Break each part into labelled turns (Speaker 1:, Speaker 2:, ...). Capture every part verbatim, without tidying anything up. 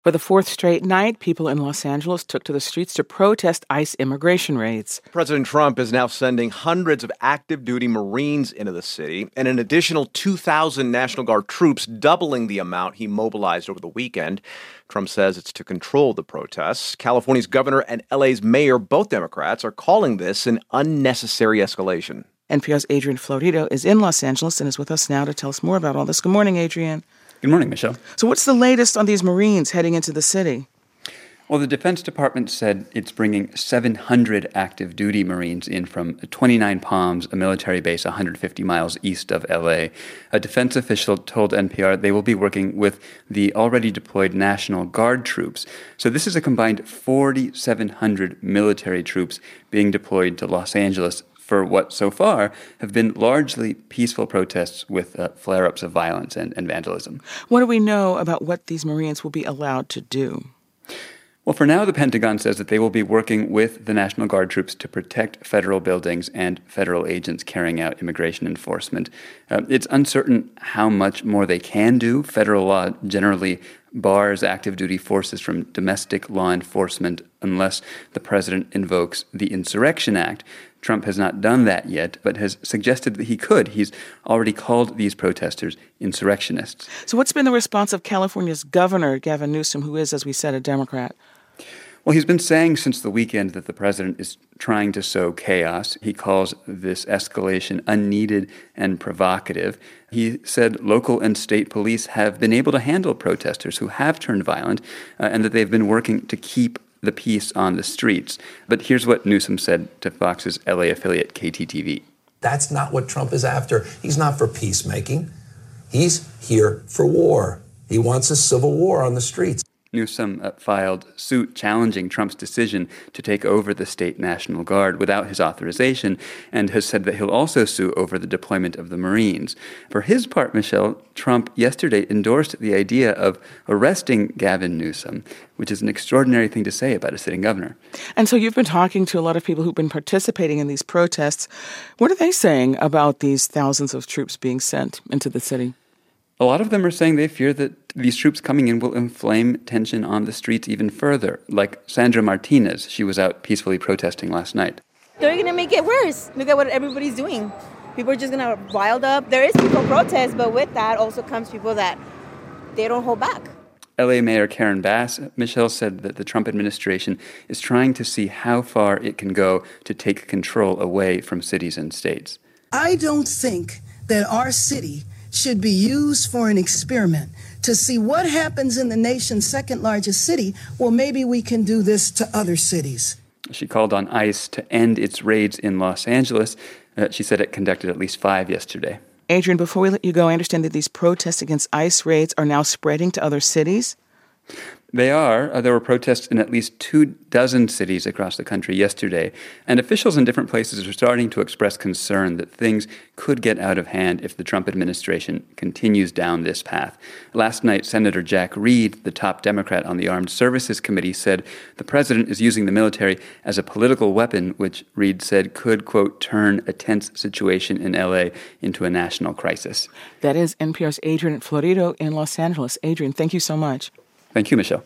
Speaker 1: For the fourth straight night, people in Los Angeles took to the streets to protest ICE immigration raids.
Speaker 2: President Trump is now sending hundreds of active-duty Marines into the city and an additional two thousand National Guard troops, doubling the amount he mobilized over the weekend. Trump says it's to control the protests. California's governor and L A's mayor, both Democrats, are calling this an unnecessary escalation.
Speaker 1: N P R's Adrian Florido is in Los Angeles and is with us now to tell us more about all this. Good morning, Adrian.
Speaker 3: Good morning, Michelle.
Speaker 1: So what's the latest on these Marines heading into the city?
Speaker 3: Well, the Defense Department said it's bringing seven hundred active duty Marines in from twenty-nine Palms, a military base one hundred fifty miles east of L A. A defense official told N P R they will be working with the already deployed National Guard troops. So this is a combined four thousand seven hundred military troops being deployed to Los Angeles for what so far have been largely peaceful protests with uh, flare-ups of violence and, and vandalism.
Speaker 1: What do we know about what these Marines will be allowed to do?
Speaker 3: Well, for now, the Pentagon says that they will be working with the National Guard troops to protect federal buildings and federal agents carrying out immigration enforcement. Uh, it's uncertain how much more they can do. Federal law generally bars active duty forces from domestic law enforcement unless the president invokes the Insurrection Act. Trump has not done that yet, but has suggested that he could. He's already called these protesters insurrectionists.
Speaker 1: So what's been the response of California's governor, Gavin Newsom, who is, as we said, a Democrat?
Speaker 3: Well, he's been saying since the weekend that the president is trying to sow chaos. He calls this escalation unneeded and provocative. He said local and state police have been able to handle protesters who have turned violent, uh, and that they've been working to keep the peace on the streets. But here's what Newsom said to Fox's L A affiliate K T T V.
Speaker 4: That's not what Trump is after. He's not for peacemaking. He's here for war. He wants a civil war on the streets.
Speaker 3: Newsom uh, filed suit challenging Trump's decision to take over the state National Guard without his authorization, and has said that he'll also sue over the deployment of the Marines. For his part, Michelle, Trump yesterday endorsed the idea of arresting Gavin Newsom, which is an extraordinary thing to say about a sitting governor.
Speaker 1: And so you've been talking to a lot of people who've been participating in these protests. What are they saying about these thousands of troops being sent into the city?
Speaker 3: A lot of them are saying they fear that these troops coming in will inflame tension on the streets even further, like Sandra Martinez. She was out peacefully protesting last night.
Speaker 5: They're going to make it worse. Look at what everybody's doing. People are just going to riled up. There is people protest, but with that also comes people that they don't hold back.
Speaker 3: L A Mayor Karen Bass, Michelle, said that the Trump administration is trying to see how far it can go to take control away from cities and states.
Speaker 6: I don't think that our city should be used for an experiment to see what happens in the nation's second largest city. Well, maybe we can do this to other cities.
Speaker 3: She called on ICE to end its raids in Los Angeles. Uh, she said it conducted at least five yesterday.
Speaker 1: Adrian, before we let you go, I understand that these protests against ICE raids are now spreading to other cities?
Speaker 3: They are. Uh, there were protests in at least two dozen cities across the country yesterday, and officials in different places are starting to express concern that things could get out of hand if the Trump administration continues down this path. Last night, Senator Jack Reed, the top Democrat on the Armed Services Committee, said the president is using the military as a political weapon, which Reed said could, quote, turn a tense situation in L A into a national crisis.
Speaker 1: That is N P R's Adrian Florido in Los Angeles. Adrian, thank you so much.
Speaker 3: Thank you, Michelle.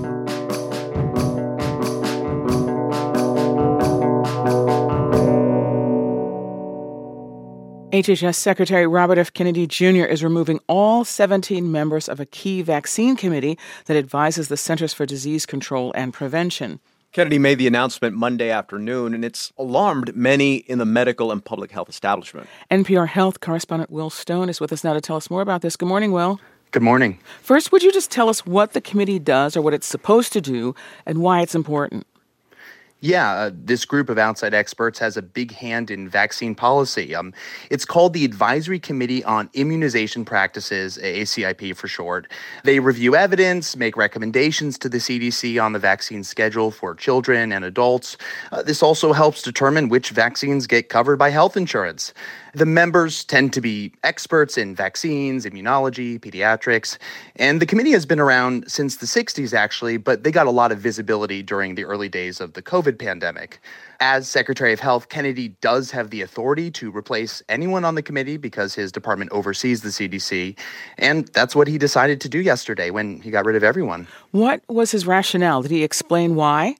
Speaker 1: H H S Secretary Robert F. Kennedy Junior is removing all seventeen members of a key vaccine committee that advises the Centers for Disease Control and Prevention.
Speaker 2: Kennedy made the announcement Monday afternoon, and it's alarmed many in the medical and public health establishment.
Speaker 1: N P R Health correspondent Will Stone is with us now to tell us more about this. Good morning, Will.
Speaker 7: Good morning.
Speaker 1: First, would you just tell us what the committee does or what it's supposed to do and why it's important?
Speaker 7: Yeah, uh, this group of outside experts has a big hand in vaccine policy. Um, it's called the Advisory Committee on Immunization Practices, A C I P for short. They review evidence, make recommendations to the C D C on the vaccine schedule for children and adults. Uh, this also helps determine which vaccines get covered by health insurance. The members tend to be experts in vaccines, immunology, pediatrics, and the committee has been around since the sixties, actually, but they got a lot of visibility during the early days of the COVID pandemic. As Secretary of Health, Kennedy does have the authority to replace anyone on the committee because his department oversees the C D C, and that's what he decided to do yesterday when he got rid of everyone.
Speaker 1: What was his rationale? Did he explain why?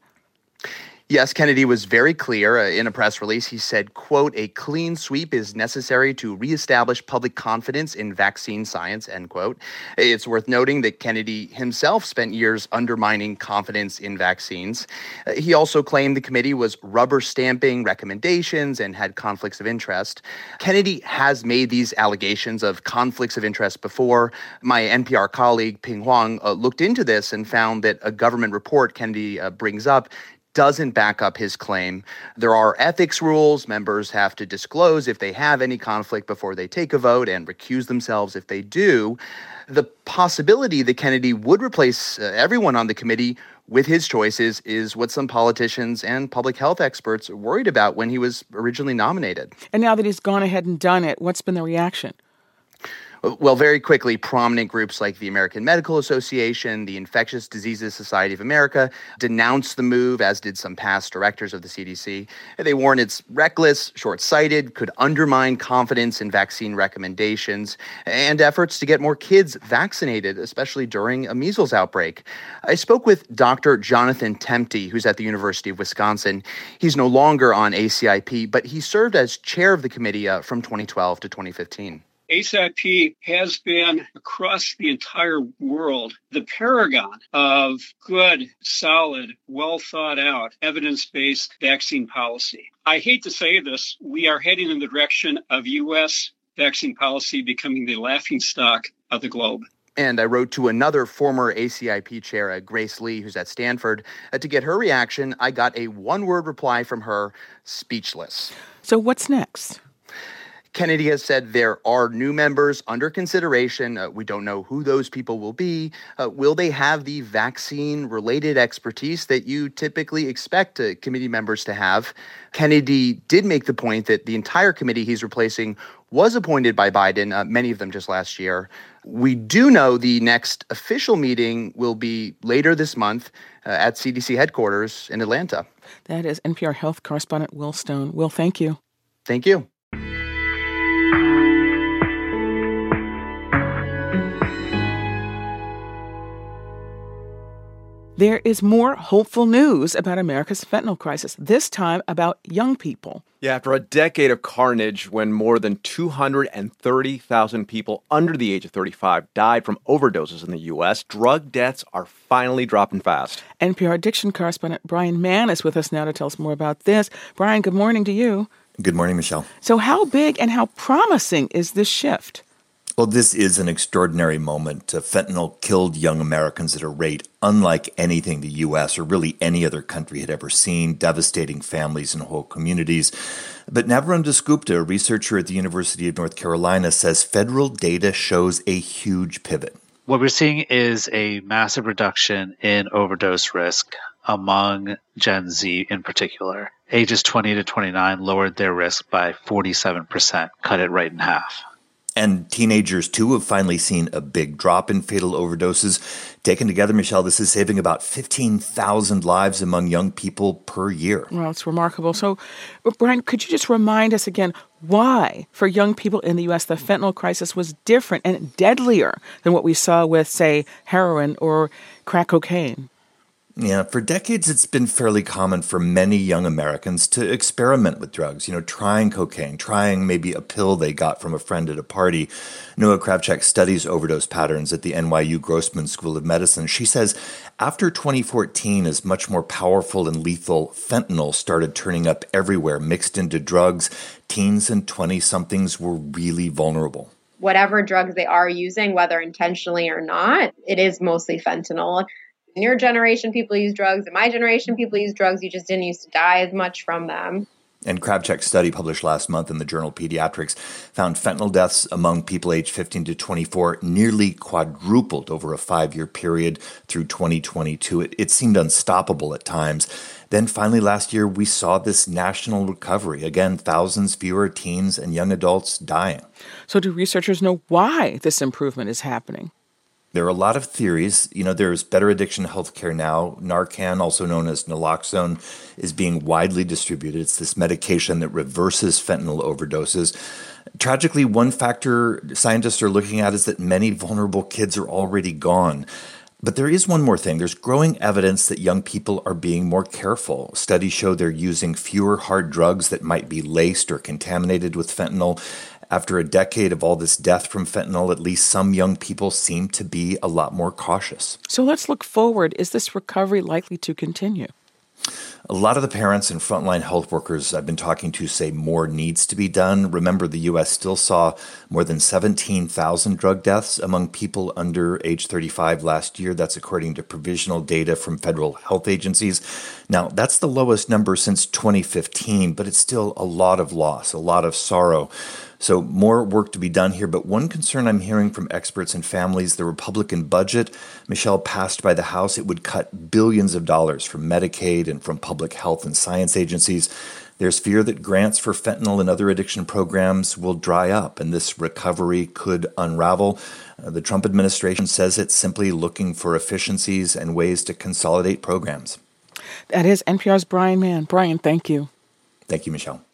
Speaker 7: Yes, Kennedy was very clear. Uh, in a press release, he said, quote, "A clean sweep is necessary to reestablish public confidence in vaccine science," end quote. It's worth noting that Kennedy himself spent years undermining confidence in vaccines. Uh, he also claimed the committee was rubber stamping recommendations and had conflicts of interest. Kennedy has made these allegations of conflicts of interest before. My N P R colleague, Ping Huang, uh, looked into this and found that a government report Kennedy uh, brings up doesn't back up his claim. There are ethics rules. Members have to disclose if they have any conflict before they take a vote and recuse themselves if they do. The possibility that Kennedy would replace uh, everyone on the committee with his choices is what some politicians and public health experts worried about when he was originally nominated.
Speaker 1: And now that he's gone ahead and done it, what's been the reaction?
Speaker 7: Well, very quickly, prominent groups like the American Medical Association, the Infectious Diseases Society of America denounced the move, as did some past directors of the C D C. They warned it's reckless, short-sighted, could undermine confidence in vaccine recommendations and efforts to get more kids vaccinated, especially during a measles outbreak. I spoke with Doctor Jonathan Temte, who's at the University of Wisconsin. He's no longer on A C I P, but he served as chair of the committee uh, from twenty twelve to twenty fifteen.
Speaker 8: A C I P has been, across the entire world, the paragon of good, solid, well-thought-out, evidence-based vaccine policy. I hate to say this, we are heading in the direction of U S vaccine policy becoming the laughingstock of the globe.
Speaker 7: And I wrote to another former A C I P chair, uh, Grace Lee, who's at Stanford. Uh, to get her reaction, I got a one-word reply from her, speechless.
Speaker 1: So what's next?
Speaker 7: Kennedy has said there are new members under consideration. Uh, we don't know who those people will be. Uh, will they have the vaccine-related expertise that you typically expect uh, committee members to have? Kennedy did make the point that the entire committee he's replacing was appointed by Biden, uh, many of them just last year. We do know the next official meeting will be later this month uh, at C D C headquarters in Atlanta.
Speaker 1: That is N P R health correspondent Will Stone. Will, thank you.
Speaker 7: Thank you.
Speaker 1: There is more hopeful news about America's fentanyl crisis, this time about young people.
Speaker 2: Yeah, after a decade of carnage when more than two hundred thirty thousand people under the age of thirty-five died from overdoses in the U S, drug deaths are finally dropping fast.
Speaker 1: N P R addiction correspondent Brian Mann is with us now to tell us more about this. Brian, good morning to you.
Speaker 9: Good morning, Michelle.
Speaker 1: So how big and how promising is this shift?
Speaker 9: Well, this is an extraordinary moment. Uh, fentanyl killed young Americans at a rate unlike anything the U S or really any other country had ever seen, devastating families and whole communities. But Navron Dasgupta, a researcher at the University of North Carolina, says federal data shows a huge pivot.
Speaker 10: What we're seeing is a massive reduction in overdose risk among Gen Z in particular. Ages twenty to twenty-nine lowered their risk by forty-seven percent, cut it right in half.
Speaker 9: And teenagers, too, have finally seen a big drop in fatal overdoses. Taken together, Michelle, this is saving about fifteen thousand lives among young people per year.
Speaker 1: Well, it's remarkable. So, Brian, could you just remind us again why, for young people in the U S, the fentanyl crisis was different and deadlier than what we saw with, say, heroin or crack cocaine?
Speaker 9: Yeah, for decades, it's been fairly common for many young Americans to experiment with drugs, you know, trying cocaine, trying maybe a pill they got from a friend at a party. Noah Kravchuk studies overdose patterns at the N Y U Grossman School of Medicine. She says after twenty fourteen, as much more powerful and lethal fentanyl started turning up everywhere, mixed into drugs, teens and twenty-somethings were really vulnerable.
Speaker 11: Whatever drugs they are using, whether intentionally or not, it is mostly fentanyl. In your generation, people use drugs. In my generation, people use drugs. You just didn't used to die as much from them.
Speaker 9: And Kravchuk's study published last month in the journal Pediatrics found fentanyl deaths among people aged fifteen to twenty-four nearly quadrupled over a five-year period through twenty twenty-two. It, it seemed unstoppable at times. Then finally last year, we saw this national recovery. Again, thousands fewer teens and young adults dying.
Speaker 1: So do researchers know why this improvement is happening?
Speaker 9: There are a lot of theories. You know, there's better addiction healthcare now. Narcan, also known as naloxone, is being widely distributed. It's this medication that reverses fentanyl overdoses. Tragically, one factor scientists are looking at is that many vulnerable kids are already gone. But there is one more thing. There's growing evidence that young people are being more careful. Studies show they're using fewer hard drugs that might be laced or contaminated with fentanyl. After a decade of all this death from fentanyl, at least some young people seem to be a lot more cautious.
Speaker 1: So let's look forward. Is this recovery likely to continue?
Speaker 9: A lot of the parents and frontline health workers I've been talking to say more needs to be done. Remember, the U S still saw more than seventeen thousand drug deaths among people under age thirty-five last year. That's according to provisional data from federal health agencies. Now, that's the lowest number since twenty fifteen, but it's still a lot of loss, a lot of sorrow. So more work to be done here. But one concern I'm hearing from experts and families, the Republican budget, Michelle, passed by the House, it would cut billions of dollars from Medicaid and from public health and science agencies. There's fear that grants for fentanyl and other addiction programs will dry up, and this recovery could unravel. Uh, the Trump administration says it's simply looking for efficiencies and ways to consolidate programs.
Speaker 1: That is N P R's Brian Mann. Brian, thank you.
Speaker 9: Thank you, Michelle.